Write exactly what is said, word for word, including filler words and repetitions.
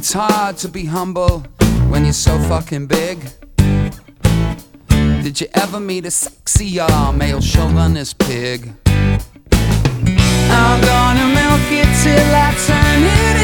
It's hard to be humble when you're so fucking big. Did you ever meet a sexy uh, male chauvinist pig? I'm gonna milk it till I turn it